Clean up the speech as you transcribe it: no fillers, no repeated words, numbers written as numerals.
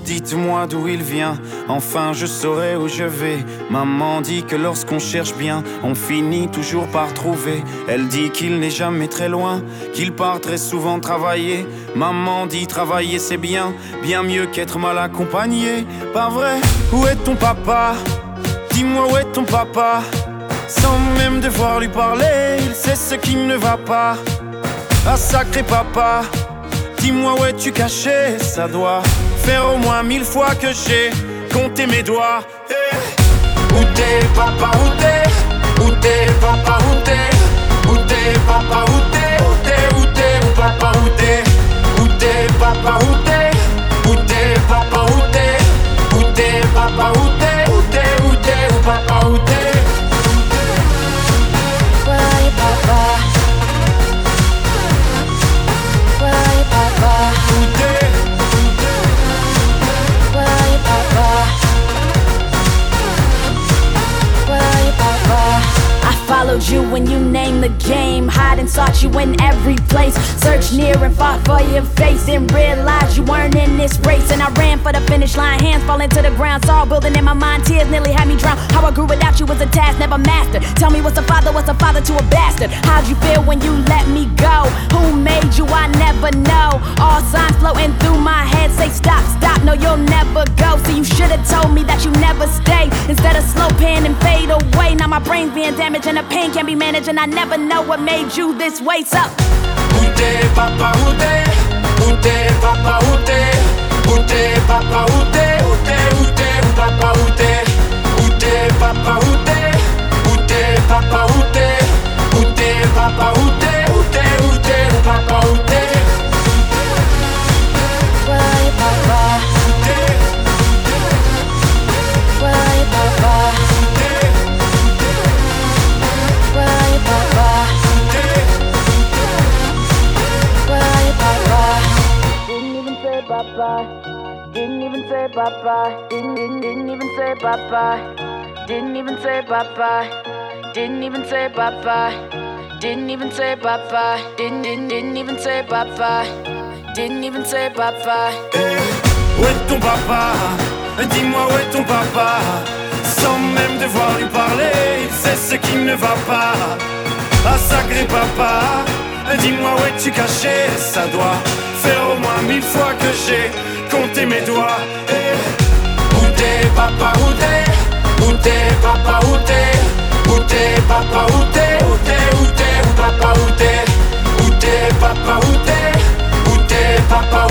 dites-moi d'où il vient, enfin je saurai où je vais. Maman dit que lorsqu'on cherche bien, on finit toujours par trouver. Elle dit qu'il n'est jamais très loin, qu'il part très souvent travailler. Maman dit travailler c'est bien, bien mieux qu'être mal accompagné. Pas vrai? Où est ton papa? Dis-moi où est ton papa? Sans même devoir lui parler, il sait ce qui ne va pas. Ah sacré papa, dis-moi où es-tu caché? Ça doit faire au moins 1000 fois que j'ai compté mes doigts. Hey. Où t'es papa, où t'es? Où t'es papa, où t'es? Où t'es papa, où t'es? Où t'es, où t'es, où papa, où t'es? Où t'es papa, où t'es? Où t'es papa, où t'es? Où t'es papa, où t'es? Où t'es, où t'es, où papa, où t'es? Followed you when you named the game, hide and sought you in every place. Searched near and fought for your face, and realized you weren't in this race. And I ran for the finish line, hands falling to the ground, saw building in my mind, tears nearly had me drown. How I grew without you was a task never mastered. Tell me what's a father to a bastard? How'd you feel when you let me go? Who made you? I never know. All signs floating through my head say stop, stop, no you'll never go. So you should've told me that you never stay, instead of slow pan and fade away. Now my brain's being damaged and the pain can't be managed, and I never know what made you this way. So où t'es papa, où t'es? Où t'es papa, où t'es? Où t'es papa, où t'es? Où t'es, où t'es, où papa, où t'es? Où t'es papa, où t'es? Où t'es papa, où t'es? Où t'es papa, où t'es? Où t'es, où t'es, où papa, où t'es? why papa? Où t'es? Why papa? Why papa? Why papa? Didn't even say bye-bye. Didn't even say bye-bye. Didn't even say bye-bye. Didn't even say bye-bye. Didn't even say bye-bye. Didn't even say bye-bye. Didn't even say bye-bye. Didn't even say bye-bye. Hey, où est ton papa? Dis-moi où est ton papa? Sans même devoir lui parler, il sait ce qui ne va pas. Ah sacré papa, dis-moi où es-tu caché? Ça doit faire au moins 1000 fois que j'ai compté mes doigts. Hey. Où t'es papa, où t'es? Où t'es papa, où t'es? Où t'es papa, où t'es? Où t'es, où t'es, où papa, où t'es? Où t'es papa, où t'es? Où t'es papa,